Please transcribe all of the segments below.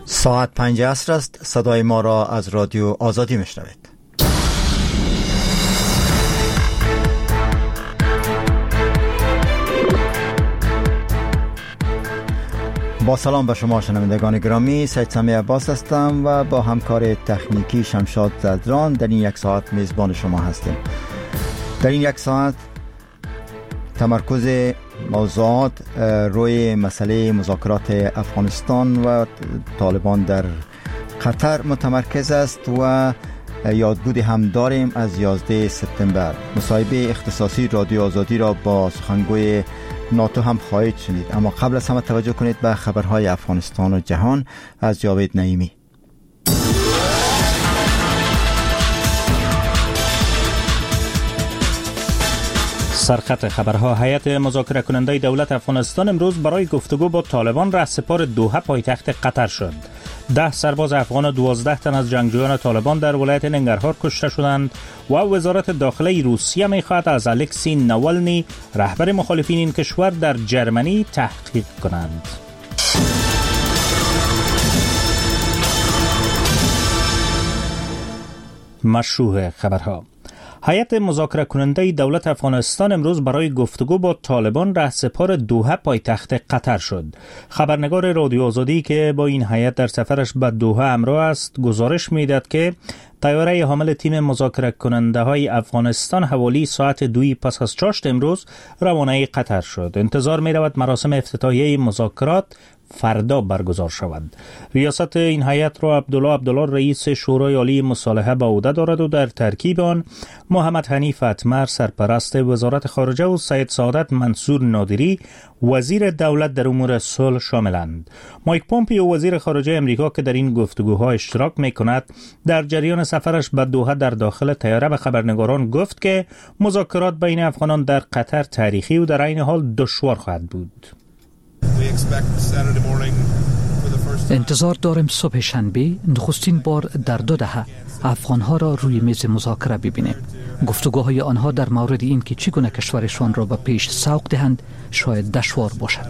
ساعت 5 عصر است. صدای ما را از رادیو آزادی میشنوید. با سلام به شما شنوندگان گرامی، سید سمی عباس هستم و با همکار تکنیکی شمشاد زدران در این یک ساعت میزبان شما هستیم. در این یک ساعت تمرکز موضوعات روی مسئله مذاکرات افغانستان و طالبان در قطر متمرکز است و یادبود هم داریم از 11 سپتامبر. مصاحبه اختصاصی رادیو آزادی را با سخنگوی ناتو هم خواهید شنید، اما قبل از همه توجه کنید به خبرهای افغانستان و جهان از جاوید نعیمی. سرخط خبرها: هیئت مذاکره کننده دولت افغانستان امروز برای گفتگو با طالبان رهسپار دوحه پایتخت قطر شد. 10 سرباز افغان و 12 تن از جنگجویان طالبان در ولایت ننگرهار کشته شدند و وزارت داخله روسیه می‌خواهد از الکسی ناوالنی رهبر مخالفین این کشور در جرمنی تحقیق کنند. مشروع خبرها: هیئت مذاکره کننده دولت افغانستان امروز برای گفتگو با طالبان رهسپار دوحه پایتخت قطر شد. خبرنگار رادیو آزادی که با این هیئت در سفرش به دوحه همراه است گزارش می‌دهد که طیاره حامل تیم مذاکره کننده های افغانستان حوالی ساعت 2 پس از چاشت امروز روانه قطر شد. انتظار می رود مراسم افتتاحیه مذاکرات فردا برگزار شود. ریاست این هیئت را عبدالله رئیس شورای عالی مصالحه به عهده دارد و در ترکیب آن محمد حنیف اتمر سرپرست وزارت خارجه و سید سعادت منصور نادری وزیر دولت در امور صلح شاملند. مایک پومپیو وزیر خارجه امریکا که در این گفتگوها اشتراک می‌کند در جریان سفرش به دوحه در داخل طیاره به خبرنگاران گفت که مذاکرات بین افغانان در قطر تاریخی و در عین حال دشوار خواهد بود. انتظار داریم صبح شنبه نخستین بار در 2 دهه افغانها را روی میز مذاکره ببینیم. گفتگوهای آنها در مورد این که چگونه کشورشان را به پیش سوق دهند شاید دشوار باشد.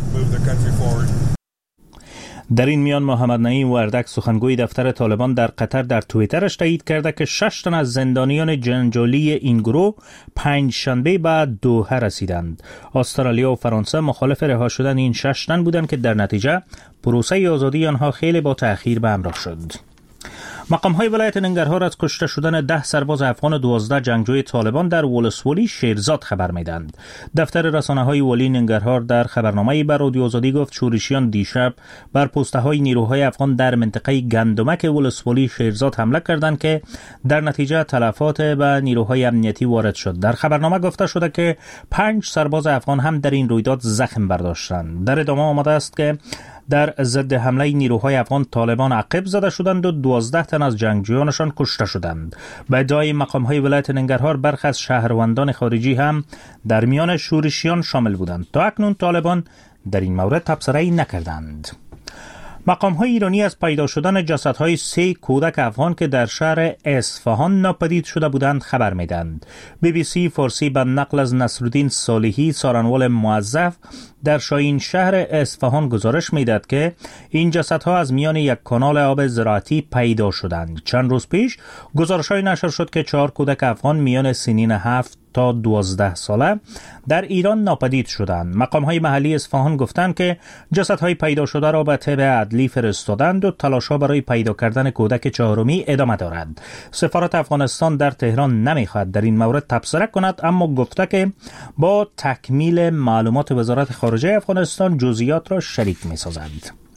در این میان محمد نعیم وردک سخنگوی دفتر طالبان در قطر در توییترش تایید کرده که 6 تن از زندانیان جنجالی این گروه 5 شنبه به دوحه رسیدند. استرالیا و فرانسه مخالف رها شدن این 6 تن بودند که در نتیجه پروسه آزادی آنها خیلی با تأخیر به همراه شد. مقام‌های ولایت ننگرهار از کشته شدن 10 سرباز افغان و 12 جنگجوی طالبان در ولسوالی شیرزاد خبر می‌دهند. دفتر رسانه‌های ولی ننگرهار در خبرنامه‌ای بر رادیو آزادی گفت شورشیان دیشب بر پست‌های نیروهای افغان در منطقه گندمک ولسوالی شیرزاد حمله کردند که در نتیجه تلفات به نیروهای امنیتی وارد شد. در خبرنامه گفته شده که 5 سرباز افغان هم در این رویداد زخم برداشتند. در ادامه آمده است که در ضد حمله نیروهای افغان طالبان عقب زده شدند و 12 تن از جنگجویانشان کشته شدند. به ادعای مقام‌های ولایت ننگرهار برخی از شهروندان خارجی هم در میان شورشیان شامل بودند. تا اکنون طالبان در این مورد تبصره‌ای نکردند. مقام‌های ایرانی از پیدا شدن جسدهای 3 کودک افغان که در شهر اصفهان ناپدید شده بودند خبر می‌دهند. BBC فارسی به نقل از نصرالدین صالحی سارنوال موظف در شاهین شهر اصفهان گزارش می‌دهد که این جسدها از میان یک کانال آب زراعتی پیدا شدند. چند روز پیش گزارش‌های نشر شد که 4 کودک افغان میان سنین 7 تا 12 ساله در ایران ناپدید شدند. مقام‌های محلی اصفهان گفتند که جسدهای پیدا شده را به طب عدلی فرستادند و تلاش‌ها برای پیدا کردن کودک چهارمی ادامه دارد. سفارت افغانستان در تهران نمی‌خواهد در این مورد تبصره کند، اما گفته که با تکمیل معلومات وزارت خارجه افغانستان جزئیات را شریک می‌سازد.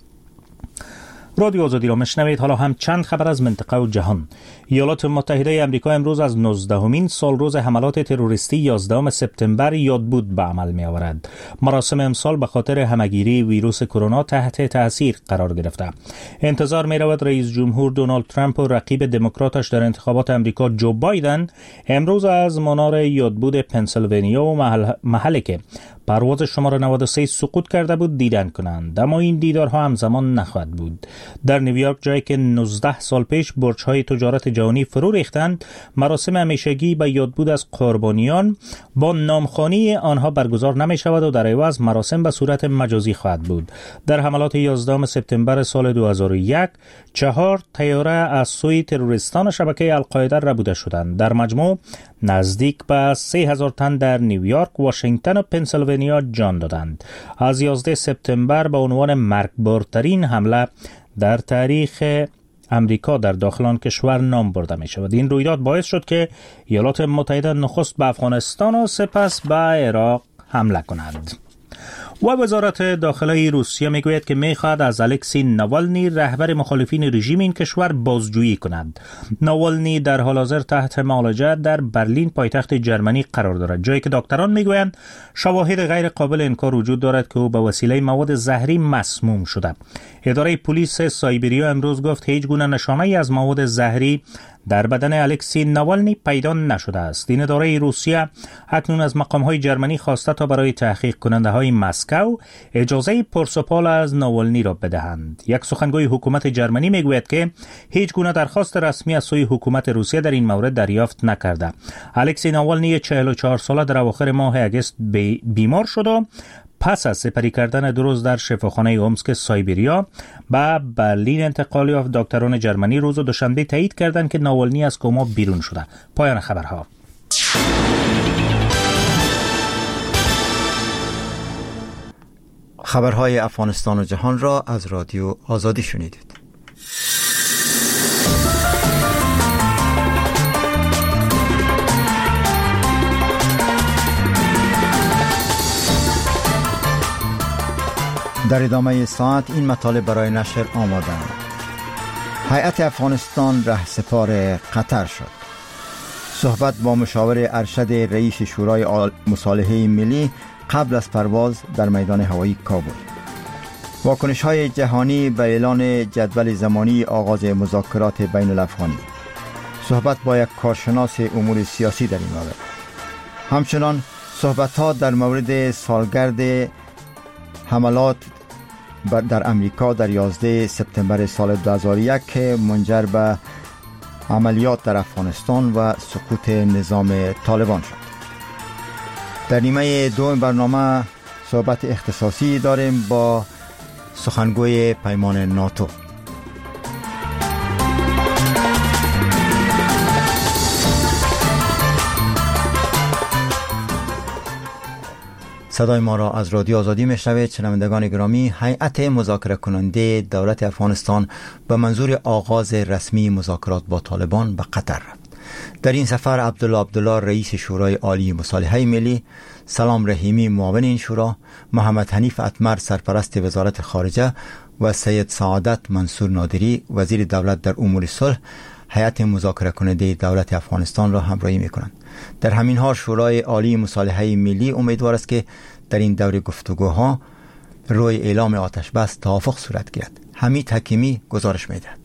رادیو آزادی را میشنوید. حالا هم چند خبر از منطقه و جهان. ایالات متحده آمریکا امروز از 19مین سالروز حملات تروریستی 11 سپتامبر یادبود به عمل می آورد. مراسم امسال به خاطر همهگیری ویروس کرونا تحت تاثیر قرار گرفته. انتظار می رود رئیس جمهور دونالد ترامپ و رقیب دموکراتش در انتخابات آمریکا جو بایدن امروز از منار یادبود پنسیلوانیا و محلی که پرواز شماره 93 سقوط کرده بود دیدن کنند، اما این دیدارها همزمان نخواهد بود. در نیویورک، جایی که 19 سال پیش برج‌های تجارت جهانی فرو ریختند، مراسم همیشگی به یادبود از قربانیان با نامخوانی آنها برگزار نمی شود و در عوض مراسم به صورت مجازی خواهد بود. در حملات 11 سپتامبر سال 2001 4 طیاره از سوی تروریستان شبکه القاعده ربوده شدند. در مجموع نزدیک به 3000 تن در نیویورک، واشنگتن و پنسیلوانیا جان دادند. از 11 سپتامبر به عنوان مرگبارترین حمله در تاریخ امریکا در داخل آن کشور نام برده می شود. این رویداد باعث شد که ایالات متحده نخست به افغانستان و سپس به عراق حمله کند. و وزارت داخلی روسیه میگوید که میخواهد از الکسی ناوالنی، رهبر مخالفین رژیم این کشور، بازجویی کند. ناوالنی در حال حاضر تحت معالجه در برلین، پایتخت جرمنی قرار دارد، جایی که دکتران میگویند شواهد غیر قابل انکار وجود دارد که او به وسیله مواد زهری مسموم شده. اداره پلیس سایبریا امروز گفت هیچ گونه نشانه‌ای از مواد زهری در بدن الکسی ناوالنی پیدا نشده است. این اداره روسیه اکنون از مقام‌های جرمنی خواسته تا برای تحقیق کننده‌های مسکو اجازه پرسپال از ناوالنی را بدهند. یک سخنگوی حکومت جرمنی میگوید که هیچ گونه درخواست رسمی از سوی حکومت روسیه در این مورد دریافت نکرده. الکسی ناوالنی 44 ساله در اواخر ماه اگست بیمار شد و پس از سپری کردن 2 روز در شفاخانه اومسک سایبریا به برلین انتقال یافت. دکتران جرمنی روز دوشنبه تایید کردند که ناوالنی از کما بیرون شده. پایان خبرها. خبرهای افغانستان و جهان را از رادیو آزادی شنیدید. در ادامه ساعت این مطالب برای نشر آماده‌اند. هیئت افغانستان رهسپار قطر شد. صحبت با مشاور ارشد رئیس شورای مصالحه ملی قبل از پرواز در میدان هوایی کابل. واکنش‌های جهانی به اعلان جدول زمانی آغاز مذاکرات بین الافغانی. صحبت با یک کارشناس امور سیاسی در این مورد. همچنان صحبت‌ها در مورد سالگرد حملات در امریکا در 11 سپتامبر سال 2001 که منجر به عملیات در افغانستان و سقوط نظام طالبان شد. در نیمه دوم برنامه صحبت اختصاصی داریم با سخنگوی پیمان ناتو. صدای ما را از رادیو آزادی میشنوید. شنوندگان گرامی، هیئت مذاکره کننده دولت افغانستان به منظور آغاز رسمی مذاکرات با طالبان به قطر رفت. در این سفر عبدالله رئیس شورای عالی مصالحه ملی، سلام رحیمی معاون این شورا، محمد حنیف اتمر سرپرست وزارت خارجه و سید سعادت منصور نادری وزیر دولت در امور صلح هیئت مذاکره کننده دولت افغانستان را همراهی می‌کنند. در همین حال شورای عالی مصالحه ملی امیدوار است که در این دور گفتگوها روی اعلام آتش بس توافق صورت گیرد. حمید حکیمی گزارش می‌دهد.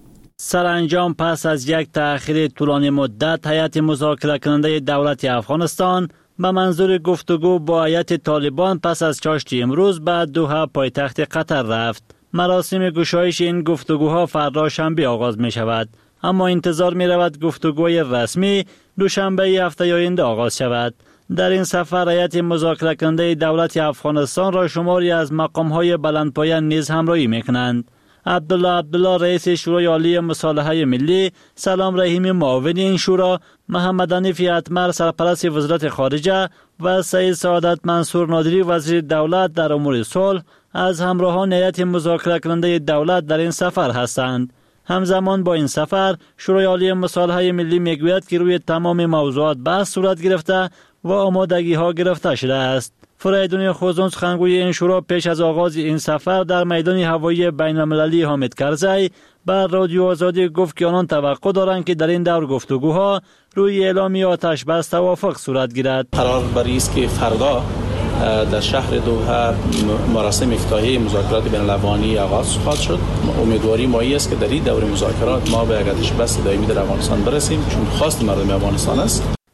سرانجام پس از یک تأخیر طولانی مدت هیئت مذاکره کننده دولت افغانستان به منظور گفتگو با هیئت طالبان پس از چاشت امروز به دوحه پایتخت قطر رفت. مراسم گشایش این گفتگوها فردا شنبه آغاز می شود، اما انتظار می رود گفتگوی رسمی دوشنبه هفته آینده آغاز شود. در این سفر هیئت مذاکره کننده دولت افغانستان را شماری از مقام‌های بلندپایه نیز همراهی می‌کنند. عبدالله رئیس شورای عالی مصالحه ملی، سلام رحیمی معاون این شورا، محمد حنیف اتمر سرپرست وزارت خارجه و سید سعادت منصور نادری وزیر دولت در امور صلح از همراهان هیئت مذاکره کننده دولت در این سفر هستند. همزمان با این سفر شورای عالی مصالحه ملی میگوید که روی تمام موضوعات بحث صورت گرفته و آمادگی ها گرفته شده است. فریدون خوزون سخنگوی این شورا پیش از آغاز این سفر در میدان هوایی بین المللی حامد کرزی بر رادیو آزادی گفت که آنان توقع دارند که در این دور گفتگوها روی اعلامی آتش بس توافق صورت گیرد. قرار بر است که فردا در شهر دوحه مراسم افتتاحیه مذاکرات بین الافغانی آغاز خواهد شد. امیدواری ما است که در این دور مذاکرات ما به یک آتش بس دائمی در افغانستان برسیم، چون خواست مردم افغانستان است.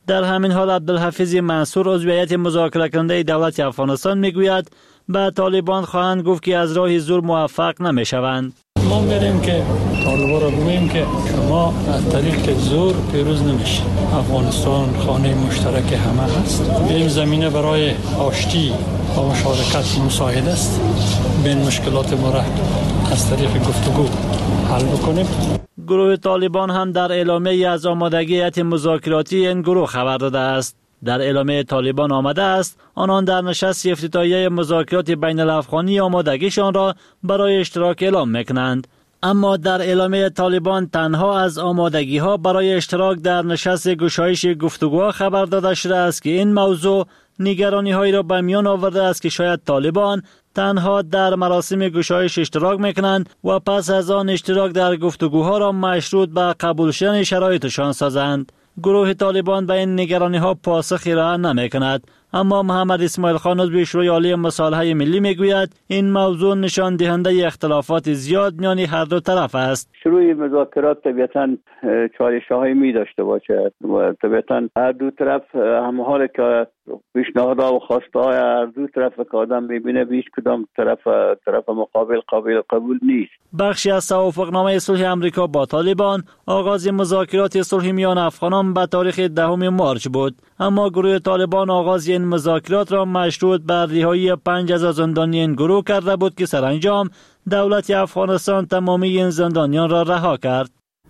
در همین حال عبدالحفیظ منصور عضو هیئت مذاکره کننده دولت افغانستان میگوید به طالبان خواهند گفت که از راه زور موفق نمیشوند. ما می‌گوییم که طالبان را بگوییم که شما از طریق زور پیروز نمیشید. افغانستان خانه مشترک همه هست. این زمینه برای آشتی و مشارکت مساعد است. بین مشکلات ما را از طریق گفتگو حل بکنیم. گروه طالبان هم در اعلامیه از آمادگی هیئت مذاکراتی این گروه خبر داده است. در اعلامیه طالبان آمده است آنان در نشست افتتاحیه مذاکرات بین الافغانی آمادگیشان را برای اشتراک اعلام میکنند. اما در اعلامیه طالبان تنها از آمادگی ها برای اشتراک در نشست گشایش گفتگوها خبر داده شده است که این موضوع نگرانی هایی را به میان آورده است که شاید طالبان تنها در مراسم گشایش اشتراک میکنند و پس از آن اشتراک در گفتگوها را مشروط به قبول شدن شرایطشان سازند. گروه طالبان به این نگرانی ها پاسخی ارائه نمی کند، اما محمد اسماعیل خان عضو شورای عالی مصالحه ملی میگوید این موضوع نشان دهنده اختلافات زیاد میان هر دو طرف است. شروع مذاکرات طبیعتاً چالش‌هایی می داشته باشد و طبیعتاً هر دو طرف همه که پیشنهادها و خواستهای هر دو طرف که آدم میبینه هیچ کدام طرف مقابل قابل قبول نیست. بخشی از توافقنامه صلح امریکا با طالبان آغاز مذاکرات صلح میان افغانان به تاریخ 10 مارچ بود، اما گروه طالبان آغاز این مذاکرات را مشروط بر رهایی 5 از زندانی این گروه کرده بود که سرانجام دولت افغانستان تمامی این زندانیان را رها کرد.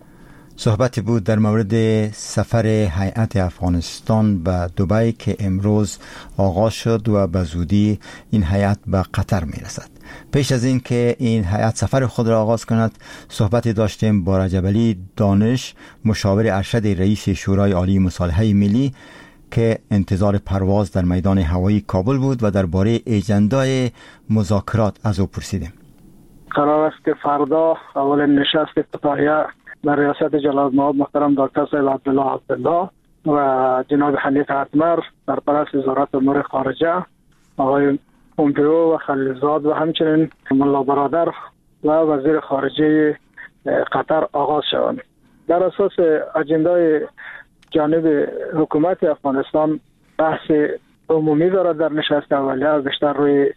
صحبتی بود در مورد سفر هیئت افغانستان به دبی که امروز آغاز شد و به زودی این هیئت به قطر میرسد. پیش از این که این هیئت سفر خود را آغاز کند صحبتی داشتیم با رجب علی دانش، مشاور ارشد رئیس شورای عالی مصالحه ملی، که انتظار پرواز در میدان هوایی کابل بود و درباره اجندای مذاکرات از او پرسیدیم. قرار است که فردا اول نشست افتتاحیه در ریاست جلال‌المآب محترم دکتر صاحب عبدالله و جناب حنیف عطمر سرپرست وزارت امور خارجه، آقای پومپئو و خلیلزاد و همچنین ملا برادر و وزیر خارجه قطر آغاز شوند. در اساس اجندای جانب حکومت افغانستان بحث عمومی دارد در نشست اولیه، بیشتر روی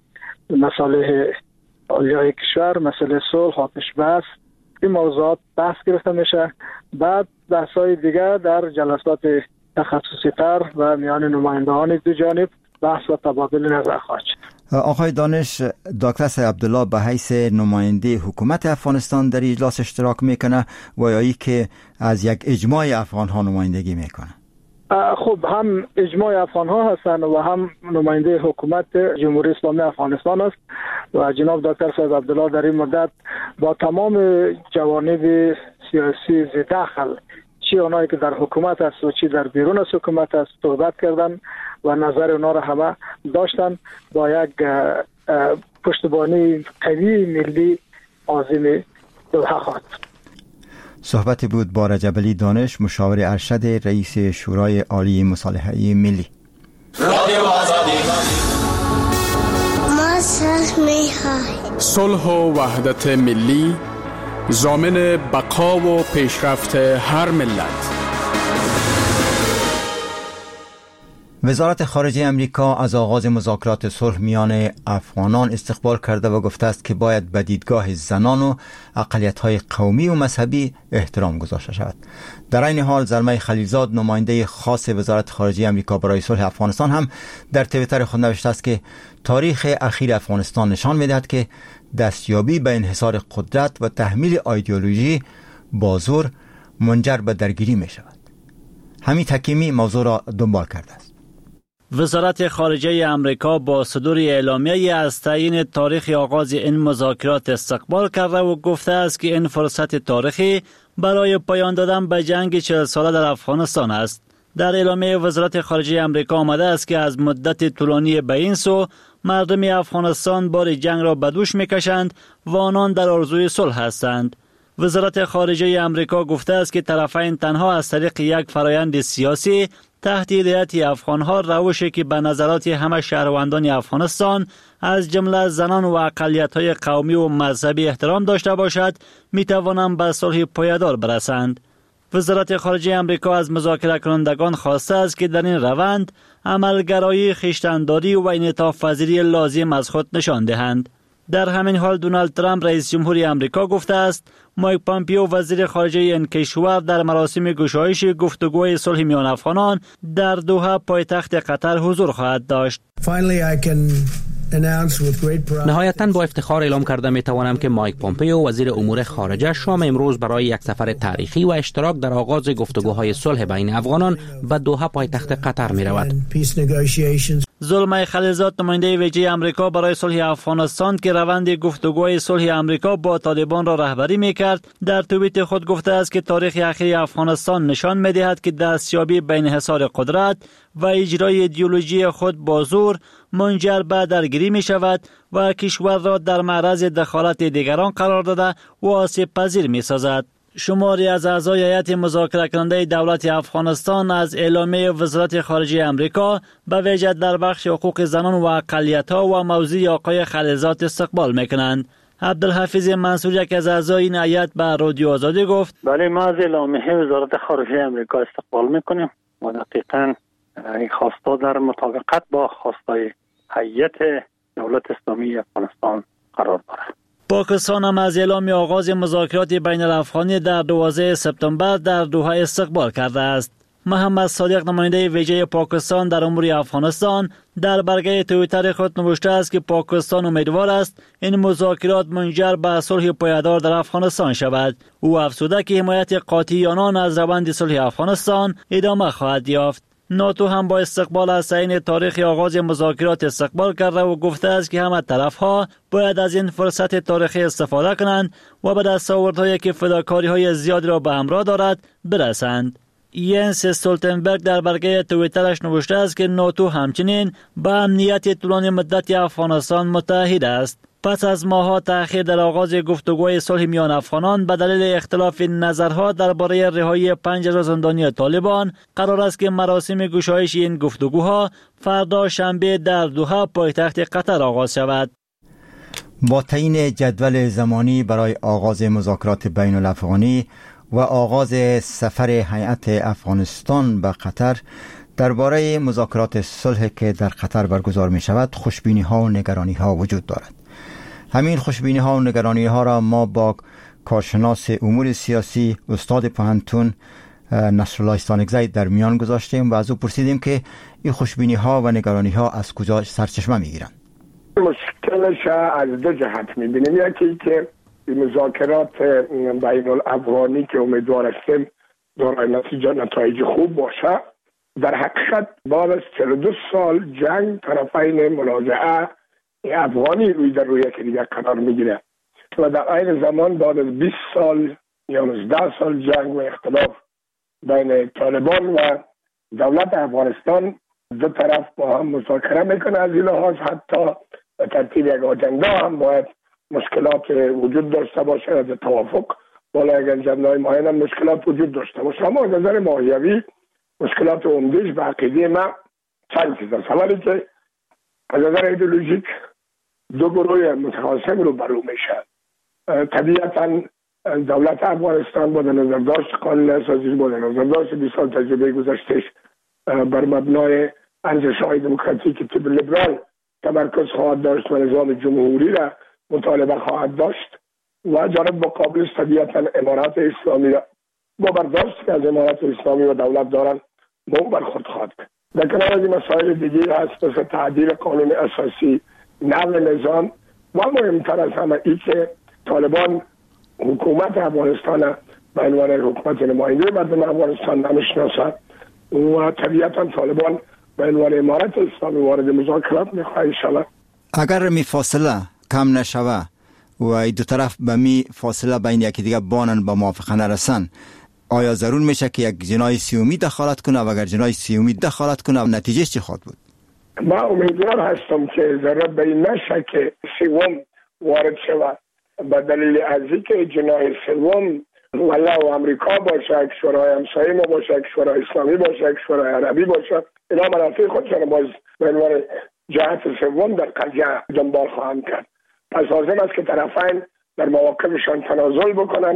مصالح عالیه کشور، مسئله صلح، آتش بس، این موضوعات بحث گرفته میشه. بعد بحث‌های دیگر در جلسات تخصصی تر و میان نمایندگان دو جانب بحث و تبادل نظر خواهد شد. آقای دانش، دکتر صاحب عبدالله به حیث نماینده حکومت افغانستان در اجلاس اشتراک میکنه و یا ای که از یک اجماع افغان ها نمایندگی میکنه؟ خب هم اجماع افغان ها هستند و هم نماینده حکومت جمهوری اسلامی افغانستان است و جناب دکتر صاحب عبدالله در این مدت با تمام جوانب سیاسی ذی‌دخل، چی اونایی که در حکومت است و چی در بیرون از حکومت است، صحبت کردن و نظر اونا را همه داشتن با یک پشتیبانی قوی ملی عازم دوحه خواهد. صحبتی بود با رجب علی دانش، مشاور ارشد رئیس شورای عالی مصالحه ملی. ما صلح می‌خواهیم. صلح و وحدت ملی ضامن بقا و پیشرفت هر ملت. وزارت خارجه امریکا از آغاز مذاکرات صلح میان افغانان استقبال کرده و گفته است که باید به دیدگاه زنان و اقلیت‌های قومی و مذهبی احترام گذاشته شود. در این حال زلمه خلیلزاد، نماینده خاص وزارت خارجه امریکا برای صلح افغانستان، هم در توییتر خود نوشته است که تاریخ اخیر افغانستان نشان می‌دهد که دستیابی به انحصار قدرت و تحمیل ایدئولوژی با زور منجر به درگیری می‌شود. حمید حکیمی موضوع را دنبال کرده است. وزارت خارجه امریکا با صدور اعلامیه از تعیین تاریخ آغاز این مذاکرات استقبال کرده و گفته است که این فرصت تاریخی برای پایان دادن به جنگ 40 ساله در افغانستان است. در اعلامیه وزارت خارجه امریکا آمده است که از مدت طولانی به این سو مردم افغانستان بار جنگ را به دوش میکشند و آنان در آرزوی صلح هستند. وزارت خارجه امریکا گفته است که طرفین تنها از طریق یک فرایند سیاسی تحت هدایت افغانها روشی که به نظرات همه شهروندان افغانستان از جمله زنان و اقلیت‌های قومی و مذهبی احترام داشته باشد می توانند به صلح پایدار برسند. وزارت خارجه امریکا از مذاکره کنندگان خواسته است که در این روند عملگرایی، خویشتن‌داری و انعطاف پذیری لازم از خود نشان دهند. در همین حال دونالد ترامپ رئیس جمهوری امریکا گفته است مایک پامپیو وزیر خارجه این کشور در مراسم گشایش گفتگوی صلح میان افغانان در دوحه پایتخت قطر حضور خواهد داشت. نهایتاً با افتخار اعلام کرده می توانم که مایک پامپیو وزیر امور خارجه شام امروز برای یک سفر تاریخی و اشتراک در آغاز گفتگوهای صلح بین افغانان و دوحه پایتخت قطر می رود. زلمای خلیلزاد نماینده ویژه امریکا برای صلح افغانستان که روند گفتگوهای صلح امریکا با طالبان را رهبری می‌کرد در توییت خود گفته است که تاریخ اخیر افغانستان نشان می‌دهد که دستیابی به انحصار قدرت و اجرای ایدئولوژی خود با زور منجر به درگیری می‌شود و کشور را در معرض دخالت دیگران قرار داده و آسیب پذیر می‌سازد. شماری از اعضای هیئت مذاکره کننده دولت افغانستان از اعلامیه وزارت خارجه امریکا به ویژه در بخش حقوق زنان و اقلیت‌ها و موضوع آقای خلیلزاد استقبال می‌کنند. عبدالحفیظ منصور یک از اعضای این هیئت به رادیو آزادی گفت: برای ما از اعلامیه وزارت خارجه امریکا استقبال می‌کنیم و دقیقاً این خواسته در مطابقت با خواستای هیئت دولت اسلامی افغانستان قرار دارد. پاکستان هم از اعلام آغاز مذاکرات بین الافغانی در 12 سپتامبر در دوحه استقبال کرده است. محمد صادق نماینده ویژه پاکستان در امور افغانستان در برگه توییتر خود نوشته است که پاکستان امیدوار است این مذاکرات منجر به صلح پایدار در افغانستان شود. او افزوده که حمایت قاطع آنان از روند صلح افغانستان ادامه خواهد یافت. ناتو هم با استقبال از تعیین تاریخ آغاز مذاکرات استقبال کرده و گفته است که همه طرف‌ها باید از این فرصت تاریخی استفاده کنند و به دستاوردهایی که فداکاری‌های زیادی را به همراه دارد برسند. ینس استولتنبرگ در برگه توییترش نوشته است که ناتو همچنین به امنیت طولانی مدت افغانستان متحد است. پس از ماه‌ها تأخیر در آغاز گفتگوهای صلح میان افغانان به دلیل اختلاف نظرها درباره رهایی 5000 زندانی طالبان، قرار است که مراسم گشایش این گفتگوها فردا شنبه در دوحه پایتخت قطر آغاز شود. با تعیین جدول زمانی برای آغاز مذاکرات بین الافغانی و آغاز سفر هیئت افغانستان به قطر درباره مذاکرات صلح که در قطر برگزار می شود، خوشبینی ها و نگرانی ها وجود دارد. همین خوشبینی ها و نگرانی ها را ما با کارشناس امور سیاسی استاد پوهنتون نصرالله استانکزی در میان گذاشتیم و از او پرسیدیم که این خوشبینی ها و نگرانی ها از کجا سرچشمه می گیرند. مشکلش از دو جهت می بینیم. یکی که مذاکرات بین الافغانی که امیدوار هستیم دارای نتایج خوب باشه. در حقیقت بعد از 42 سال جنگ طرفین منازعه افغانی روی در روی یکی دیگر قرار میگیره و در این زمان بعد از 20 سال یا 19 سال جنگ و اختلاف بین طالبان و دولت افغانستان، دو طرف با هم مذاکره میکنه. از این لحاظ حتی به ترتیب یک آجنده هم باید مشکلات وجود داشته باشه. از توافق بالا یک اجنده معین هم مشکلات وجود داشته باشه. اما از نظر ماهیوی مشکلات عمده‌اش به عقیده ما چند چیز است. اولی که از نظر ایدئولوژیک دو گروه متخاصم رو برو میشه. طبیعتا دولت افغانستان با نظر داشت قانون اساسی، با نظر داشت 20 سال تجربه گذشتهش بر مبنای ارزش‌های دموکراتیک تیپ لیبرال تمرکز خواهد داشت و نظام جمهوری را مطالبه خواهد داشت و جانب مقابل طبیعتا امارات اسلامی را با برداشت که از امارات اسلامی و دولت دارن مو برخورد خواهد کرد. در کنار از این مسائل دیگه هست مثل تعدیل قانون اساسی، نقل نظام و مهمتر از همه ای که طالبان حکومت افغانستان به عنوان حکومت نماینده مردم افغانستان نمیشناسد و طبیعتا طالبان به عنوان امارت اسلامی وارد مذاکرات میخواهد انشاءالله. اگر می فاصله کم نشوه و دو طرف به می فاصله بین یکی دیگه بانن با موافقه نرسن، آیا ضرور میشه که یک جناح سیومی دخالت کنه و اگر جناح سیومی دخالت کنه نتیجهش چی خواهد بود؟ ما امیدوار هستم که ضرورت به این نشه که سوم وارد شود به دلیل از اینکه جناح سوم ولو امریکا باشه، کشورهای همسایه ما باشه، کشورهای اسلامی باشه، کشورهای عربی باشه، اینا منافع خودشان باز به عنوان جهت سوم در قضیه دنبال خواهند کرد. پس لازم است که طرفین در مواقفشان تنازل بکنن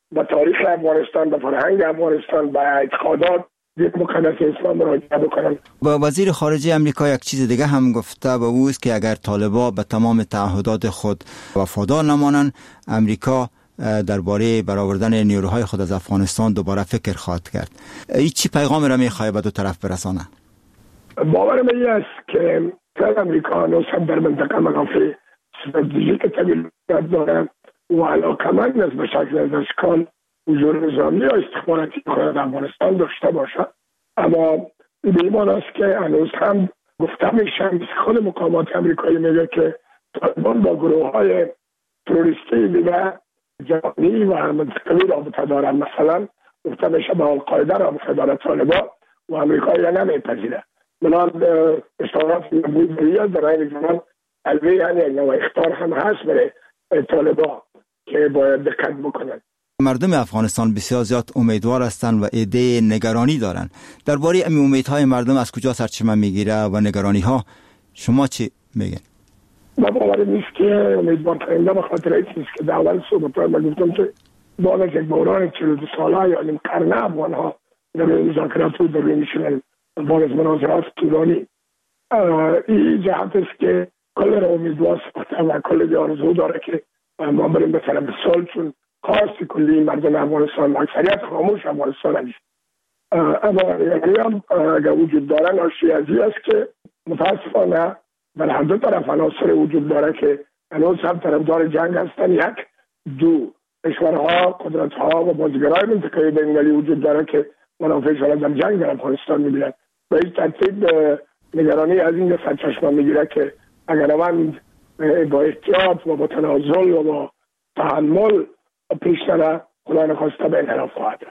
به تاریخ افغانستان، به فرهنگ افغانستان، به اعتقادات دین مقدس اسلام مراجعه بکنن. با وزیر خارجه امریکا یک چیز دیگه هم گفته و او است که اگر طالبان به تمام تعهدات خود وفادار نمانند، امریکا درباره برآوردن نیروهای خود از افغانستان دوباره فکر خواهد کرد. این چی پیغام را میخواد به دو طرف برسانه؟ باور من است که امریکا هم در منطقه منافع استراتژیک طبیعت دارد و علاقمند است به شکل از اشکال حضور نظامی یا استخباراتی خود در افغانستان داشته باشد، اما به ایمان است که هنوز هم گفته میشه، خود مقامات امریکایی میگه که طالبان با گروه های تروریستی دیگه جهانی و منطقوی رابطه دارن. مثلا گفته میشه با القاعده رابطه داره طالبان و امریکا یا نمیپذیره. منان اشتراک نبودی در این زمان الوی یک نوع اختار هم هست برای طالبان که باید دقت بکنن. مردم افغانستان بسیار زیاد امیدوار هستند و ایده نگرانی دارند. درباره این امیدهای مردم از کجا سرچشمه میگیره و نگرانی ها شما چی میگین؟ من باور نیست که امیدوار کننده به خاطر این چیز که در اول صحبت‌ها من گفتم که بعد از یک بحران 42 ساله یا نیم قرن افغان ها در مذاکرات و در میشن بعد از مناظرات طولانی، این جهت است که کل را امیدوار ساخته و کل آرزو داره که ما بریم به طرف صلح، چون خاص کلی مردم افغانستان اکثریت خاموش افغانستان هست. اما هم اگر وجود داره ناشی از این است که متاسفانه در هر دو طرف عناصر وجود داره که هنوز هم طرفدار جنگ هستن. یک، دو، کشورها، قدرت‌ها و بازیگرای منطقه‌ای بین‌المللی وجود داره که منافعشان در جنگ در افغانستان می‌بینن. به این ترتیب نگرانی از این سرچشمه میگیره که اگر من با احتیاط و با تنازل و با تحمل پیش نره، خدا نخواسته به انحراف خواهد.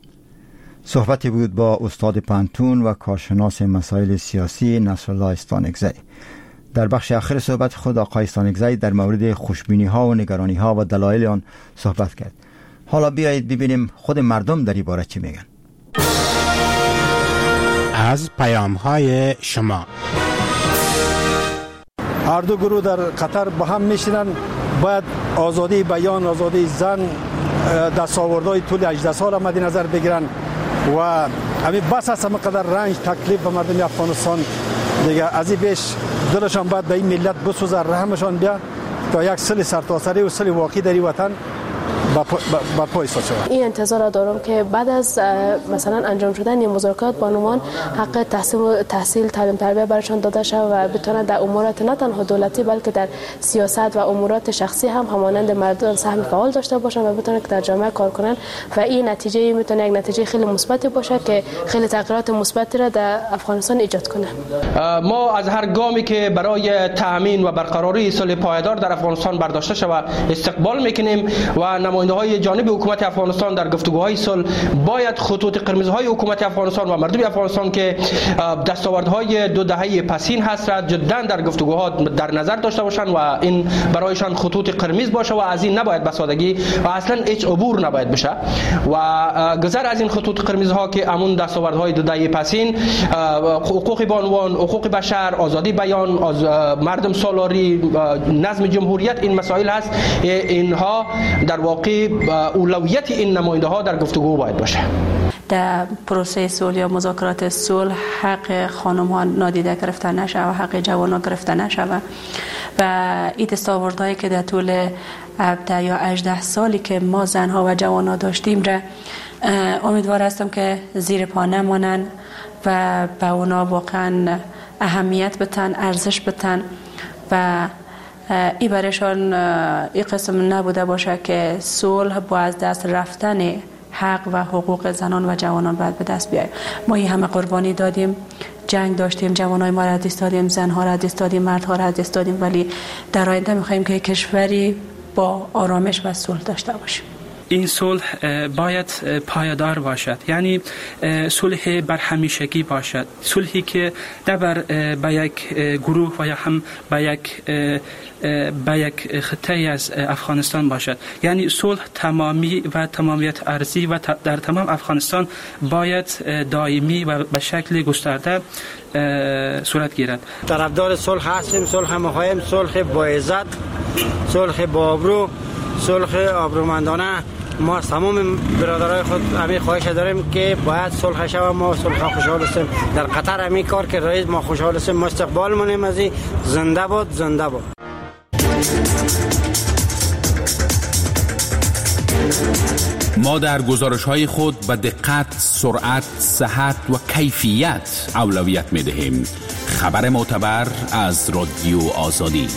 صحبتی بود با استاد پانتون و کارشناس مسائل سیاسی نصرالله استانکزی. در بخش آخر صحبت خود آقای استانکزی در مورد خوشبینی ها و نگرانی ها و دلایل آن صحبت کرد. حالا بیایید ببینیم خود مردم در این باره چی میگن. از پیام های شما. هر دو گروه در قطر با هم میشینن، باید آزادی بیان، آزادی زن، دستاوردهای طول 18 سال مد نظر بگیرن و همین بس است همینقدر رنج تکلیف به مردم افغانستان دیگه. از این بیش دلشان باید به این ملت بسوزه، رحمشان بیا تا یک صلح سرتاسری و صلح واقعی در این وطن با پای شود. این انتظار دارم که بعد از مثلا انجام شدن این مذاکرات بانوان حق تحصیل تعلیم تربیت برشان داده شود و بتونن در امورات نه تنها دولتی بلکه در سیاست و امورات شخصی هم همانند مردم سهم فعال داشته باشن و بتونن که در جامعه کار کنن و این نتیجه میتونه یک نتیجه خیلی مثبتی باشه که خیلی تغییرات مثبتی را در افغانستان ایجاد کنه. ما از هر گامی که برای تامین و برقراری صلح پایدار در افغانستان برداشته شود استقبال میکنیم و نماینده‌های جانب حکومت افغانستان در گفتگوهای صلح باید خطوط قرمزهای حکومت افغانستان و مردم افغانستان که دستاوردهای 2 دهه پسین هست را جدا در گفتگوها در نظر داشته باشند و این برایشان خطوط قرمز باشه و از این نباید به سادگی و اصلا هیچ عبور نباید بشه و گذر از این خطوط قرمزها که امون دستاوردهای 2 دهه پسین، حقوق بانوان، حقوق بشر، آزادی بیان، مردم سالاری، نظم جمهوریت، این مسائل هست. اینها در واقع اولویت این نماینده ها در گفتگو باید باشه. در پروسه صلح یا مذاکرات صلح حق خانم ها نادیده گرفته نشه و حق جوان ها گرفته نشه و این دستاوردهایی که در طول 17 یا 18 سالی که ما زنها و جوان ها داشتیم را امیدوار هستم که زیر پا نمانن و به اونا واقعا اهمیت بدن، ارزش بدن و ای برایشان این قسم نبوده باشه که صلح با از دست رفتن حق و حقوق زنان و جوانان باید به دست بیاید. ما این همه قربانی دادیم، جنگ داشتیم، جوانای ما را از دست دادیم، زنها را از دست دادیم، مردها را از دست دادیم، ولی در آینده می‌خوایم که کشوری با آرامش و صلح داشته باشیم. این صلح باید پایدار باشد، یعنی صلح بر همیشگی باشد، صلحی که نه به یک گروه و یا هم به یک خطه از افغانستان باشد. یعنی صلح تمامی و تمامیت ارضی و در تمام افغانستان باید دائمی و به شکل گسترده صورت گیرد. طرفدار صلح هستیم، صلح می‌خواهیم، صلح با عزت، صلح با آبرو، صلح آبرومندانه ما تمام برادرای خود همین خواهش داریم که باید صلح شود. ما صلح خوشحال هستیم در قطر، همین کار که رئیس ما خوشحال هستیم، ما استقبال منیم از این. زنده باد، زنده باد. ما در گزارش‌های خود به دقت، سرعت، صحت و کیفیت اولویت می‌دهیم. خبر معتبر از رادیو آزادی.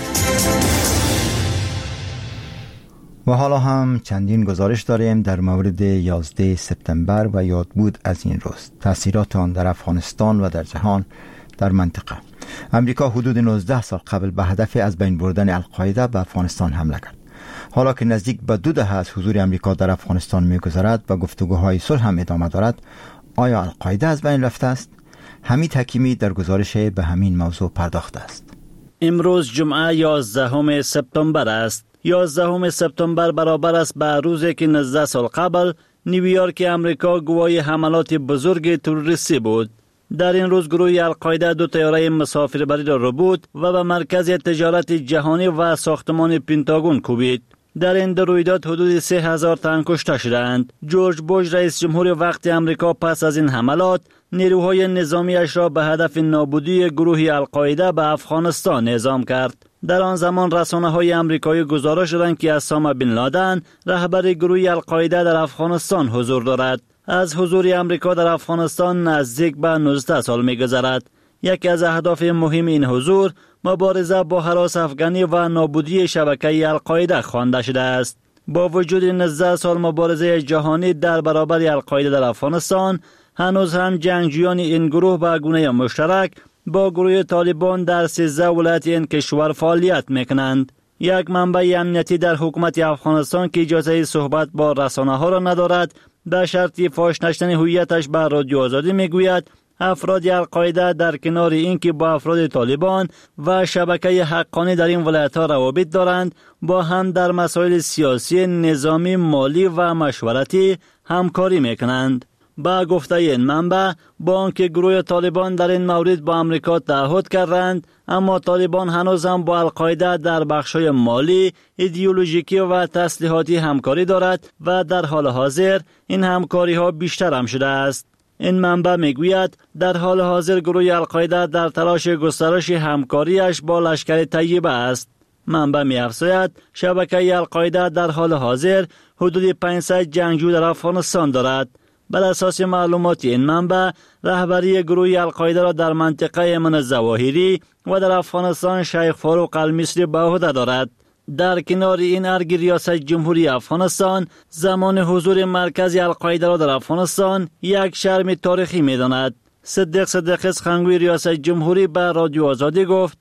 و حالا هم چندین گزارش داریم در مورد 11 سپتامبر و یادبود از این روز، تأثیرات آن در افغانستان و در جهان در منطقه. امریکا حدود 19 سال قبل به هدف از بین بردن القاعده به افغانستان حمله کرد. حالا که نزدیک به 2 دهه از حضور امریکا در افغانستان می‌گذرد و گفتگوهای صلح هم ادامه دارد، آیا القاعده از بین رفته است؟ حمید حکیمی در گزارش به همین موضوع پرداخته است. امروز جمعه 11 سپتامبر است. 11 سپتامبر برابر است به روزی که 19 سال قبل نیویورک امریکا گواه حملات بزرگ تروریستی بود. در این روز گروه القاعده 2 طیاره مسافربری را بود و به مرکز تجارت جهانی و ساختمان پنتاگون کوبید. در این 2 رویداد حدود 3000 تن کشته شدند. جورج بوش رئیس جمهور وقت امریکا پس از این حملات نیروهای نظامیش را به هدف نابودی گروه القاعده به افغانستان اعزام کرد. در آن زمان رسانه‌های آمریکایی گزارش دادند که اسامه بن لادن رهبر گروه القاعده در افغانستان حضور دارد. از حضور امریکا در افغانستان نزدیک به 19 سال می‌گذرد. یکی از اهداف مهم این حضور مبارزه با هراس افغانی و نابودی شبکه القاعده خوانده شده است. با وجود 19 سال مبارزه جهانی در برابر القاعده در افغانستان، هنوز هم جنگجویان این گروه به گونه مشترک با گروه طالبان در 13 ولایت این کشور فعالیت میکنند. یک منبع امنیتی در حکومت افغانستان که اجازه صحبت با رسانه‌ها را ندارد، به شرطی فاش نشدن هویتش به رادیو آزادی میگوید افراد القاعده در کنار اینکه با افراد طالبان و شبکه حقانی در این ولایت‌ها روابط دارند، با هم در مسائل سیاسی، نظامی، مالی و مشورتی همکاری میکنند. با گفته این منبع، با آنکه گروه طالبان در این مورد با امریکا تعهد کردند، اما طالبان هنوز هم با القاعده در بخش‌های مالی، ایدئولوژیکی و تسلیحاتی همکاری دارد و در حال حاضر این همکاری‌ها بیشتر هم شده است. این منبع میگوید در حال حاضر گروه القاعده در تلاش گسترش همکاریش با لشکر طیبه است. منبع می‌افزاید شبکه القاعده در حال حاضر حدود 500 جنگجو در افغانستان دارد. بر اساس معلومات این منبع، رهبری گروه القاعده را در منطقه ایمن ظواهری و در افغانستان شیخ فاروق المصری به عهده دارد. در کنار این ارگ ریاست جمهوری افغانستان زمان حضور مرکز القاعده را در افغانستان یک شرم تاریخی می‌داند. صدیق سخنگوی ریاست جمهوری به رادیو آزادی گفت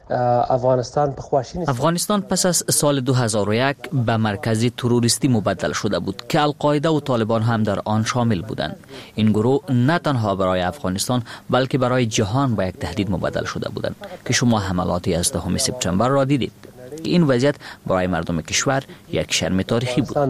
افغانستان پس از سال 2001 به مرکزی تروریستی مبدل شده بود که القاعده و طالبان هم در آن شامل بودند. این گروه نه تنها برای افغانستان بلکه برای جهان به یک تهدید مبدل شده بودند که شما حملات 11 سپتامبر را دیدید. این وضعیت برای مردم کشور یک شرم تاریخی بود.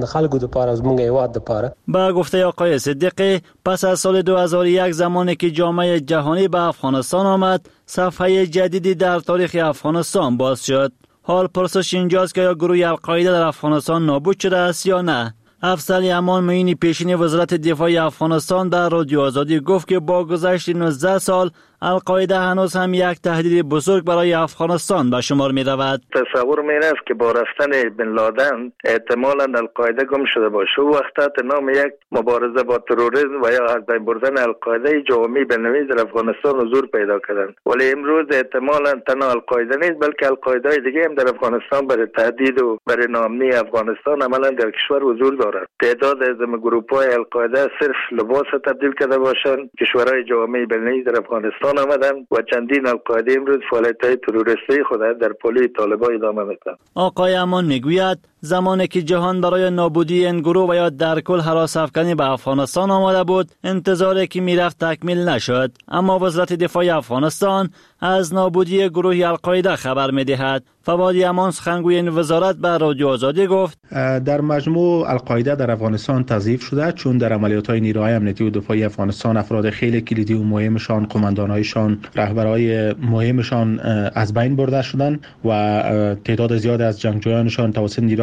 با گفته آقای صدیقی، پس از سال 2001 زمانی که جامعه جهانی به افغانستان آمد، صفحه جدیدی در تاریخ افغانستان باز شد. حال پرسش اینجاست که یا گروه القاعده در افغانستان نابود شده است یا نه. افضل امان معین پیشین وزارت دفاع افغانستان در رادیو آزادی گفت که با گذشت 19 سال القاعده هنوز هم یک تهدید بزرگ برای افغانستان به شمار می رود. تصور می رفت که با رفتن بن لادن احتمالاً القاعده گم شده باشه. او وقت نام یک مبارزه با تروریسم و یا از بین بردن القاعده جامعه بین‌المللی در افغانستان حضور پیدا کردند. ولی امروز احتمالاً تنها القاعده نیست بلکه القاعده دیگه هم در افغانستان برای تهدید و برای ناامنی افغانستان عملاً در کشور حضور دارد. تعداد از گروه‌های القاعده صرف لباس تبدیل کرده باشند. کشورهای جامعه بین‌المللی در افغانستان آمدن و چندین القاعده امروز فعالیت‌های تروریستی خود در پلی طالبان ادامه می‌دهند. آقای امان میگوید زمانی که جهان برای نابودی این گروه و یا در کل هراس افغانی به افغانستان آمده بود، انتظاری که میرفت تکمیل نشد. اما وزارت دفاع افغانستان از نابودی گروه القاعده خبر می‌دهد. فواد امان سخنگوی این وزارت به رادیو آزادی گفت در مجموع القاعده در افغانستان تضعیف شده، چون در عملیات‌های نیروهای امنیتی و دفاعی افغانستان افراد خیلی کلیدی و مهمشان، قماندان‌هایشان، رهبرای مهمشان از بین برده شدند و تعداد زیاد از جنگجویانشان توسط نیروهای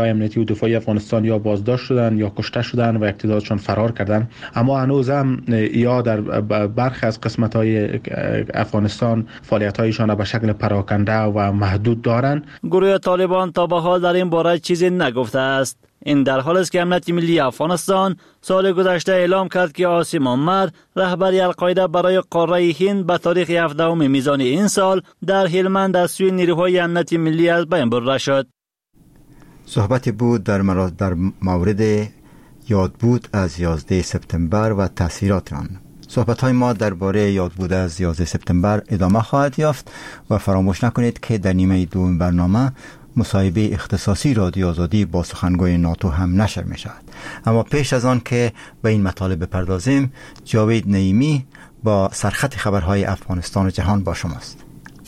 نیروهای امنیتی و دفاعی افغانستان یا بازداشت شدن یا کشته شدن و یک تعدادشان فرار کردن، اما هنوز هم یا در برخی از قسمت‌های افغانستان فعالیت‌هایشان به شکل پراکنده و محدود دارند. گروه طالبان تا به حال در این باره چیزی نگفته است. این در حالی است که امنیت ملی افغانستان سال گذشته اعلام کرد که عاصم محمد رهبر القاعده برای قاره هند به تاریخ 17 میزان این سال در هلمند از سوی نیروهای امنیت ملی از بین برده شد. صحبتی بود در مورد یادبود از 11 سپتامبر و تاثیرات آن. صحبت‌های ما درباره یادبود از 11 سپتامبر ادامه خواهد یافت و فراموش نکنید که در نیمه دوم برنامه مصاحبه اختصاصی رادیو آزادی با سخنگوی ناتو هم نشر می شود. اما پیش از آن که به این مطالب بپردازیم، جاوید نعیمی با سرخط خبرهای افغانستان و جهان با شماست.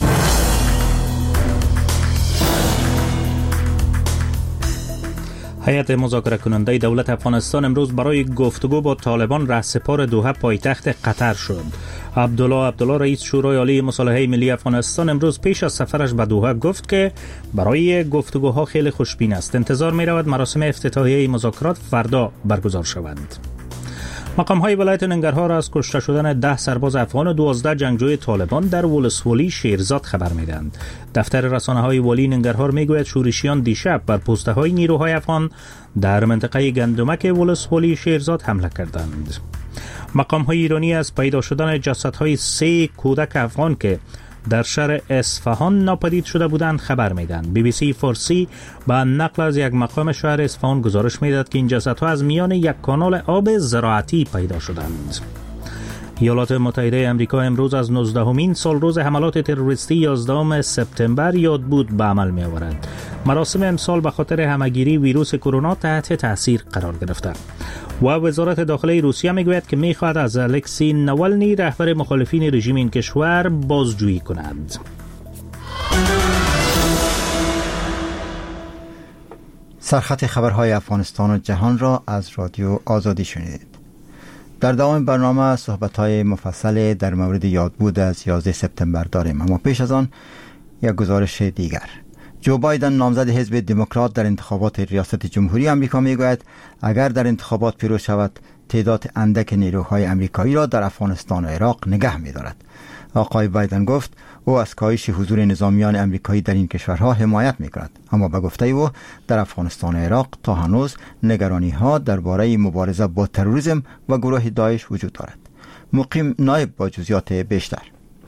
هیئت مذاکره کننده دولت افغانستان امروز برای گفتگو با طالبان رهسپار دوحه پایتخت قطر شد. عبدالله رئیس شورای عالی مصالحه ملی افغانستان امروز پیش از سفرش به دوحه گفت که برای گفتگوها خیلی خوشبین است. انتظار می رود مراسم افتتاحیه مذاکرات فردا برگزار شوند. مقام‌های ولایت ننگرهار از کشته شدن 10 سرباز افغان و 12 جنگجوی طالبان در ولسوالی شیرزاد خبر می‌دهند. دفتر رسانه‌های والی ننگرهار می‌گوید شورشیان دیشب بر پست‌های نیروهای افغان در منطقه گندمک ولسوالی شیرزاد حمله کردند. مقام‌های ایرانی از پیدا شدن جسدهای 3 کودک افغان که در شهر اصفهان ناپدید شده بودند خبر میدن. BBC فارسی با نقل از یک مقام شهر اصفهان گزارش میداد که این جسدها از میان یک کانال آب زراعتی پیدا شدند. ایالات متحده آمریکا امروز از 19مین سالروز حملات تروریستی 11 سپتامبر یادبود به عمل می آورد. مراسم امسال به خاطر همهگیری ویروس کرونا تحت تاثیر قرار گرفته و وزارت داخله روسیه میگوید که میخواهد از الکسی ناوالنی رهبر مخالفین رژیم این کشور بازجویی کند. سرخط خبرهای افغانستان و جهان را از رادیو آزادی شنیدید. در دوام برنامه صحبت‌های مفصل در مورد یادبود از 11 سپتامبر داریم، اما پیش از آن یک گزارش دیگر. جو بایدن نامزد حزب دموکرات در انتخابات ریاست جمهوری آمریکا میگوید اگر در انتخابات پیروز شود تعداد اندک نیروهای آمریکایی را در افغانستان و عراق نگه می‌دارد. آقای بایدن گفت او از کاهش حضور نظامیان آمریکایی در این کشورها حمایت می‌کند، اما به گفته او در افغانستان و عراق تا هنوز نگرانی‌ها درباره مبارزه با تروریسم و گروه داعش وجود دارد. مقیم نایب با جزئیات بیشتر.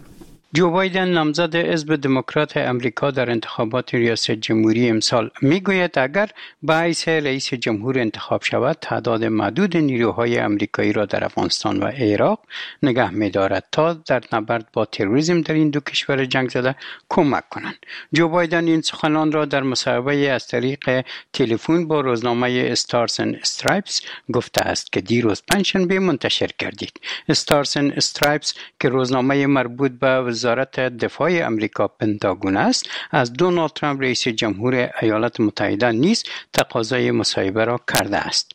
جو بایدن نامزد حزب دموکرات امریکا در انتخابات ریاست جمهوری امسال میگوید اگر به حیث رئیس جمهور انتخاب شود تعداد محدود نیروهای امریکایی را در افغانستان و عراق نگه می‌دارد تا در نبرد با تروریسم در این دو کشور جنگ زده کمک کنند. جو بایدن این سخنان را در مصاحبه از طریق تلفن با روزنامه استارز اند استرایپس گفته است که دیروز پنجشنبه منتشر گردید. استارز اند استرایپس که روزنامه مربوط به وزارت دفاع امریکا پنتاگون است، از دونالد ترامپ رئیس جمهور ایالات متحده نیز تقاضای مصاحبه را کرده است.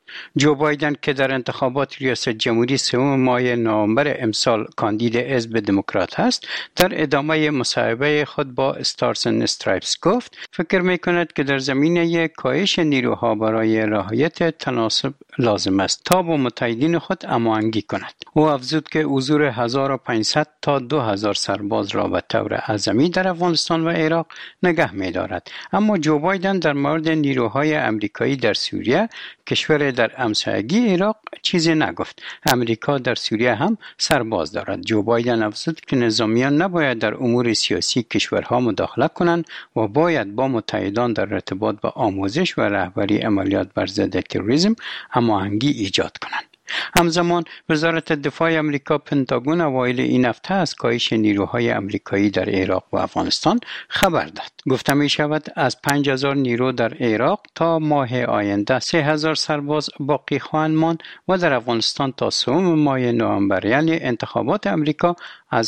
جو بایدن که در انتخابات ریاست جمهوری 3 ماه نوامبر امسال کاندید حزب دموکرات است، در ادامه مصاحبه خود با استارز اند استرایپس گفت فکر می‌کند که در زمینه کاهش نیروها برای رعایت تناسب لازم است تا با متحدین خود هماهنگی کند. او افزود که حضور 1500 تا 2000 سرباز را به طور اعظمی در افغانستان و عراق نگه می‌دارد. اما جو بایدن در مورد نیروهای آمریکایی در سوریه، کشور در همسایگی عراق، چیزی نگفت. امریکا در سوریه هم سرباز دارد. جو بایدن افزود که نظامیان نباید در امور سیاسی کشورها مداخله کنند و باید با متحدان در ارتباط با آموزش و رهبری عملیات بر ضد تروریسم هماهنگی ایجاد کنند. همزمان وزارت دفاع آمریکا پنتاگون اوایل این هفته از کاهش نیروهای آمریکایی در عراق و افغانستان خبر داد. گفته می شود از 5000 نیرو در عراق تا ماه آینده 3000 سرباز باقی خواهند ماند و در افغانستان تا 3 ماه نوامبر یعنی انتخابات آمریکا از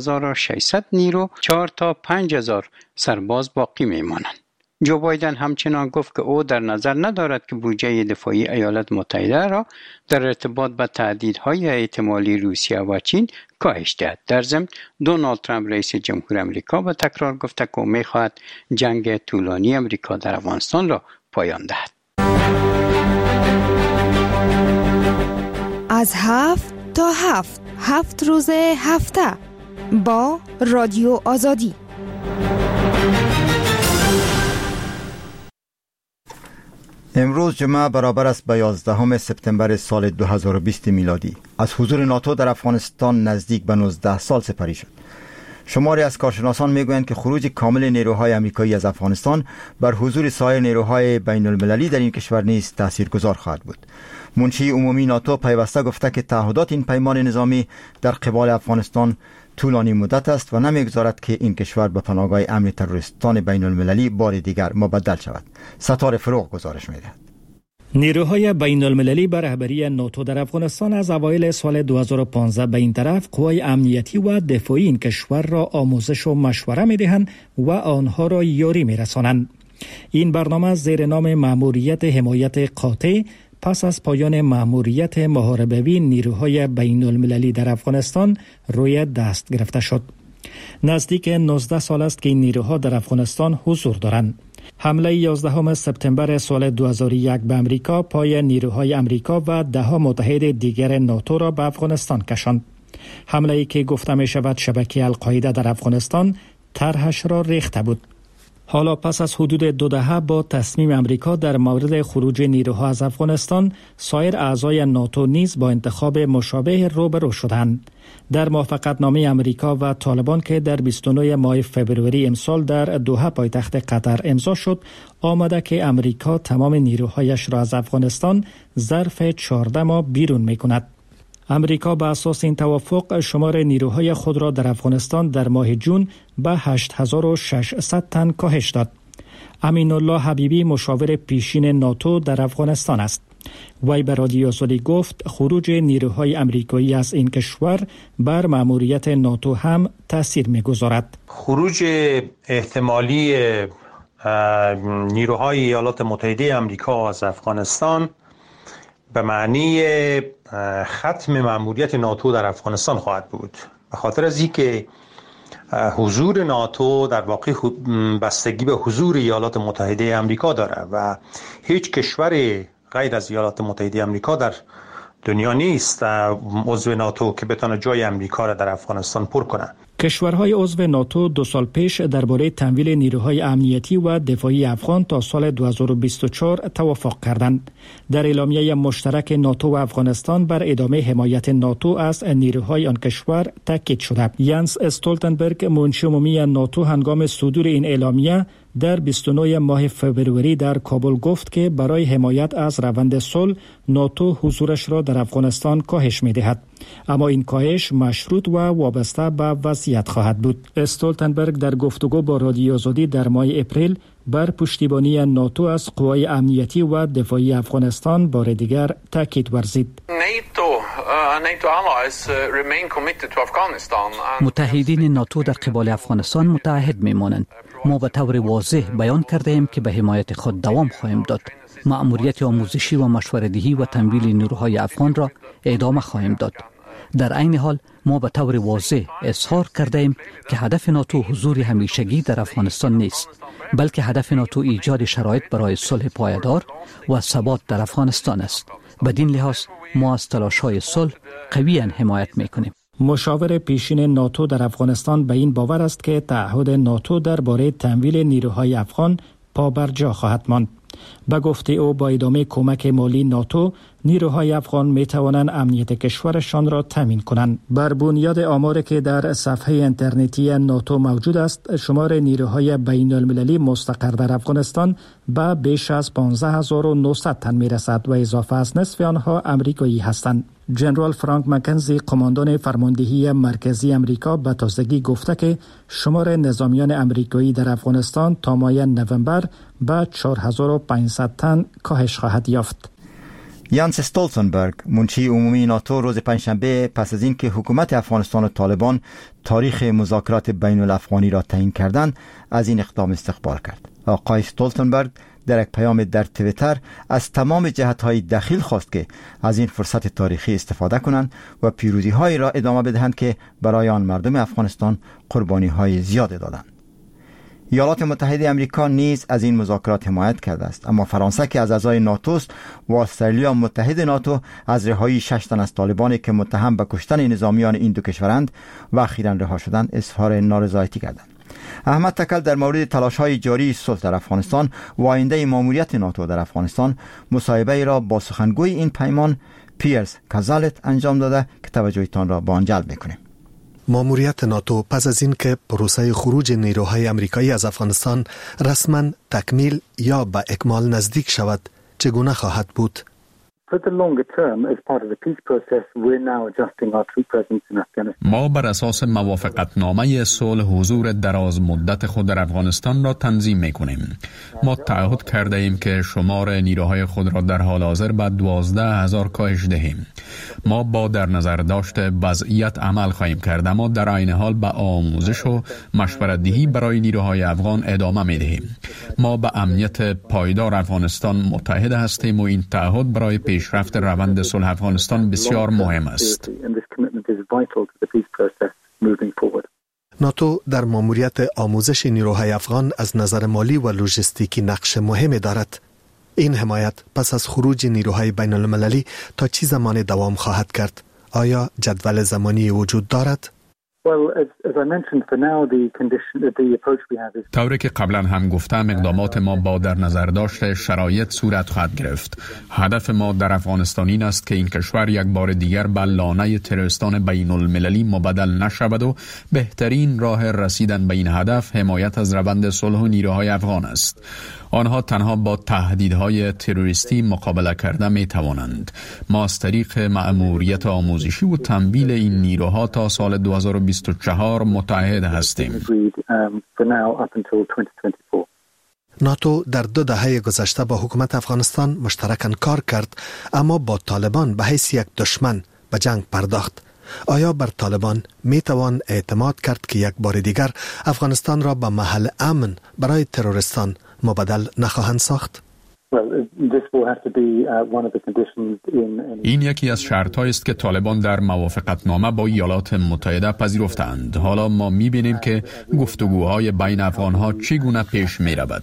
8600 نیرو 4 تا 5000 سرباز باقی می مانند. جو بایدن همچنان گفت که او در نظر ندارد که بودجه دفاعی ایالات متحده را در ارتباط با تهدیدهای احتمالی روسیه و چین کاهش دهد. در ضمن دونالد ترامپ رئیس جمهور آمریکا به تکرار گفته که او می‌خواهد جنگ طولانی آمریکا در افغانستان را پایان دهد. از 7 تا 7 روز هفته با رادیو آزادی. امروز جمعه برابر است با 11 سپتامبر سال 2020 میلادی. از حضور ناتو در افغانستان نزدیک به 19 سال سپری شد. شماری از کارشناسان میگویند که خروج کامل نیروهای آمریکایی از افغانستان بر حضور سایر نیروهای بین المللی در این کشور نیز تاثیرگذار خواهد بود. منشی عمومی ناتو پیوسته گفته که تعهدات این پیمان نظامی در قبال افغانستان طولانی مدت است و نمیگذارد که این کشور به پناهگاه امن تروریستان بین المللی بار دیگر مبدل شود. ستاره فروغ گزارش می‌دهد. نیروهای بین المللی به رهبری ناتو در افغانستان از اوایل سال 2015 به این طرف قوای امنیتی و دفاعی این کشور را آموزش و مشوره می‌دهند و آنها را یاری می‌رسانند. این برنامه زیر نام مأموریت حمایت قاطع پس از پایان مأموریت محاربوی نیروهای بین المللی در افغانستان روی دست گرفته شد. نزدیک 19 سال است که این نیروها در افغانستان حضور دارند. حمله 11 سپتامبر سال 2001 به امریکا پای نیروهای امریکا و 10 متحد دیگر ناتو را به افغانستان کشاند. حمله‌ای که گفته می شود شبکه القاعده در افغانستان طرحش را ریخته بود. حالا پس از حدود 2 دهه با تصمیم امریکا در مورد خروج نیروها از افغانستان، سایر اعضای ناتو نیز با انتخاب مشابه روبرو شدند. در موافقتنامه امریکا و طالبان که در 29 ماه فوریه امسال در دوحه پایتخت قطر امضا شد، آمده که امریکا تمام نیروهایش را از افغانستان ظرف 14 ماه بیرون می‌کند. امریکا به اساس این توافق شمار نیروهای خود را در افغانستان در ماه جون به 8600 تن کاهش داد. امین الله حبیبی مشاور پیشین ناتو در افغانستان است. وی به رادیو آزادی گفت خروج نیروهای امریکایی از این کشور بر مأموریت ناتو هم تاثیر می‌گذارد. خروج احتمالی نیروهای ایالات متحده آمریکا از افغانستان به معنی ختم مأموریت ناتو در افغانستان خواهد بود. به خاطر از اینکه حضور ناتو در واقع بستگی به حضور ایالات متحده آمریکا داره و هیچ کشور غیر از ایالات متحده آمریکا در دنیا نیست عضو ناتو که بتونه جای آمریکا را در افغانستان پر کنه. کشورهای عضو ناتو 2 سال پیش درباره تمویل نیروهای امنیتی و دفاعی افغان تا سال 2024 توافق کردند. در اعلامیه مشترک ناتو و افغانستان بر ادامه حمایت ناتو از نیروهای آن کشور تاکید شده. یانس استولتنبرگ منشی عمومی ناتو هنگام صدور این اعلامیه در 29 ماه فوریه در کابل گفت که برای حمایت از روند صلح ناتو حضورش را در افغانستان کاهش می‌دهد، اما این کاهش مشروط و وابسته به وضعیت خواهد بود. استولتنبرگ در گفتگو با رادیو آزادی در ماه اپریل بر پشتیبانی ناتو از قوای امنیتی و دفاعی افغانستان بار دیگر تاکید ورزید. متحدین ناتو در قبال افغانستان متحد میمانند. ما به طور واضح بیان کرده ایم که به حمایت خود دوام خواهیم داد. مأموریت آموزشی و مشوره‌دهی و تمویل نیروهای افغان را ادامه خواهیم داد. در عین حال ما به طور واضح اظهار کرده ایم که هدف ناتو حضور همیشگی در افغانستان نیست، بلکه هدف ناتو ایجاد شرایط برای صلح پایدار و ثبات در افغانستان است. بدین لحاظ ما از تلاش‌های صلح قویاً حمایت می‌کنیم. مشاور پیشین ناتو در افغانستان به این باور است که تعهد ناتو درباره تمویل نیروهای افغان پابرجا خواهد ماند. به گفته او با ادامه کمک مالی ناتو، نیروهای افغان می توانند امنیت کشورشان را تامین کنند. بر بنیاد آماری که در صفحه اینترنتی ناتو موجود است، شمار نیروهای بین المللی مستقر در افغانستان به بیش از 15900 تن می رسد و اضافه از نصف آنها امریکایی هستند. جنرال فرانک مکنزی، قماندان فرماندهی مرکزی امریکا، به تازگی گفته که شمار نظامیان امریکایی در افغانستان تا ماه نوامبر به 4500 تن کاهش خواهد یافت. یانس استولتنبرگ، منشی عمومی ناتو، روز پنجشنبه پس از اینکه حکومت افغانستان و طالبان تاریخ مذاکرات بین الافغانی را تعیین کردند، از این اقدام استقبال کرد. آقای استولتنبرگ در یک پیام در توییتر از تمام جهت‌های دخیل خواست که از این فرصت تاریخی استفاده کنند و پیروزی‌هایی را ادامه بدهند که برای آن مردم افغانستان قربانی‌های زیاد دادند. ایالات متحده آمریکا نیز از این مذاکرات حمایت کرده است، اما فرانسه که از اعضای ناتو است و استرالیا متحد ناتو از رهایی 6 تن از طالبانی که متهم به کشتن نظامیان این دو کشورند و اخیراً رها شدند اظهار نارضایتی کردند. احمد تکل در مورد تلاش‌های جاری صلح در افغانستان و آینده ماموریت ناتو در افغانستان مصاحبه را با سخنگوی این پیمان پیرس کازالت انجام داده که توجهتان را به آن جلب می‌کنیم. ماموریت ناتو پس از این که پروسه خروج نیروهای آمریکایی از افغانستان رسما تکمیل یا به اکمال نزدیک شود چگونه خواهد بود؟ ما بر اساس موافقتنامه صلح حضور دراز مدت خود در افغانستان را تنظیم می‌کنیم. ما تعهد کرده ایم که شمار نیروهای خود را در حال حاضر به 12,000 کاهش دهیم. ما با در نظر داشت وضعیت عمل خواهیم کرد، اما در عین حال به آموزش و مشورت‌دهی برای نیروهای افغان ادامه می‌دهیم. ما به امنیت پایدار افغانستان متحد هستیم و این تعهد برای پیشرفت روند صلح افغانستان بسیار مهم است. ناتو در ماموریت آموزش نیروهای افغان از نظر مالی و لوجستیکی نقش مهمی دارد. این حمایت پس از خروج نیروهای بین المللی تا چه زمان دوام خواهد کرد؟ آیا جدول زمانی وجود دارد؟ طوری که قبلا هم گفتم اقدامات ما با در نظر داشت شرایط صورت خواهد گرفت. هدف ما در افغانستان این است که این کشور یک بار دیگر به لانه تروریستان بین المللی مبدل نشود و بهترین راه رسیدن به این هدف حمایت از روند صلح و نیروهای افغان است. آنها تنها با تهدیدهای تروریستی مقابله کرده می توانند. ما از طریق مأموریت آموزشی و تمویل این نیروها تا سال 2024 متحد هستیم. ناتو در 2 دهه گذشته با حکومت افغانستان مشترکاً کار کرد، اما با طالبان به حیث یک دشمن به جنگ پرداخت. آیا بر طالبان می توان اعتماد کرد که یک بار دیگر افغانستان را به محل امن برای تروریستان مبدل نخواهند ساخت؟ این یکی از شرط‌هایی است که طالبان در موافقتنامه با ایالات متحده پذیرفتند. حالا ما می‌بینیم که گفتگوهای بین افغان‌ها چگونه پیش می‌رود.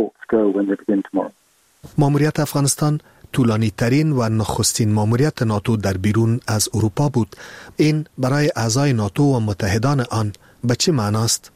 ماموریت افغانستان طولانی ترین و نخستین ماموریت ناتو در بیرون از اروپا بود. این برای اعضای ناتو و متحدان آن به چه معناست؟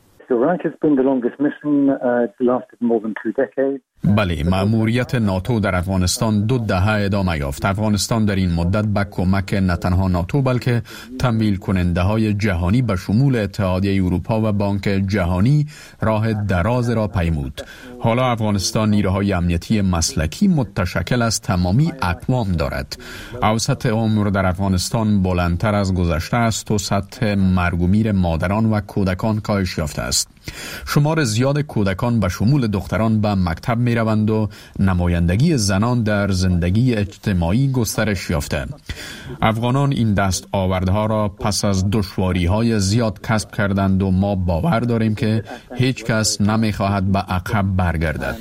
بله، مأموریت ناتو در افغانستان 2 دهه ادامه یافت. افغانستان در این مدت با کمک نه تنها ناتو بلکه تمویل کننده های جهانی به شمول اتحادیه اروپا و بانک جهانی راه دراز را پیمود. حالا افغانستان نیروهای امنیتی مسلکی متشکل از تمامی اقوام دارد. اوسط عمر در افغانستان بلندتر از گذشته است و سطح مرگ و میر مادران و کودکان کاهش یافته است. شمار زیاد کودکان به شمول دختران به مکتب می روند و نمایندگی زنان در زندگی اجتماعی گسترش یافته. افغانان این دست آوردها را پس از دشواری‌های زیاد کسب کردند و ما باور داریم که هیچ کس نمی خواهد به عقب برگردد.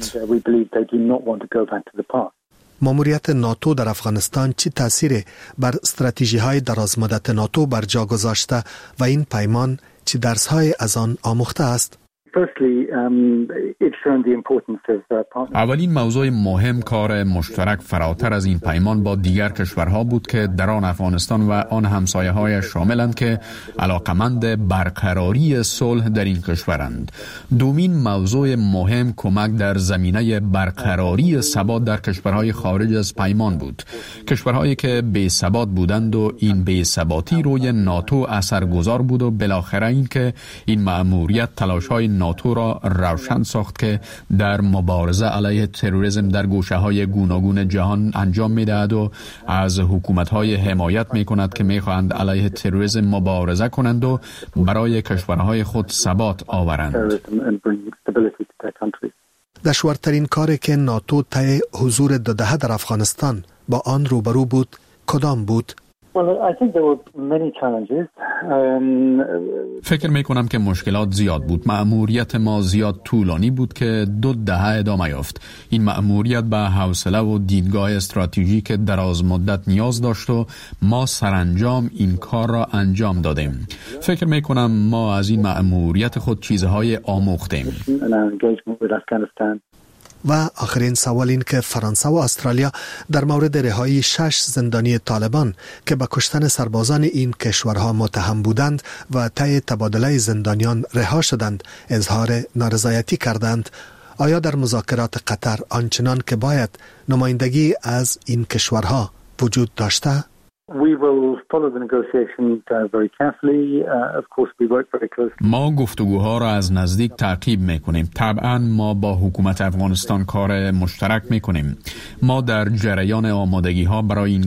ماموریت ناتو در افغانستان چه تأثیری بر استراتژی‌های درازمدت ناتو بر جا گذاشته و این پیمان چه درس‌های از آن آموخته است؟ اولین موضوع مهم کار مشترک فراتر از این پیمان با دیگر کشورها بود که در آن افغانستان و آن همسایه‌های شاملند که علاقمند برقراری صلح در این کشورند. دومین موضوع مهم کمک در زمینه برقراری ثبات در کشورهای خارج از پیمان بود. کشورهایی که بی‌ثبات بودند و این بی‌ثباتی روی ناتو اثرگذار بود و بالاخره این که این مأموریت تلاش‌های ناتو را روشن ساخت که در مبارزه علیه تروریسم در گوشه‌های گوناگون جهان انجام می‌دهد و از حکومت‌های حمایت می‌کند که می‌خواهند علیه تروریسم مبارزه کنند و برای کشورهای خود ثبات آورند. دشوارترین کاری که ناتو طی حضور 2 دهه در افغانستان با آن روبرو بود کدام بود؟ فکر می کنم که مشکلات زیاد بود. مأموریت ما زیاد طولانی بود که 2 دهه ادامه یافت. این مأموریت به حوصله و دیدگاه استراتژیک دراز مدت نیاز داشت و ما سرانجام این کار را انجام دادیم. فکر می کنم ما از این مأموریت خود چیزهای آموختیم. و آخرین سوال این که فرانسه و استرالیا در مورد رهایی 6 زندانی طالبان که به کشتن سربازان این کشورها متهم بودند و طی تبادله زندانیان رها شدند اظهار نارضایتی کردند. آیا در مذاکرات قطر آنچنان که باید نمایندگی از این کشورها وجود داشته؟ ما گفتگوها را از نزدیک تعقیب میکنیم. طبعا ما با حکومت افغانستان کار مشترک میکنیم. ما در جریان آمادگی ها برای این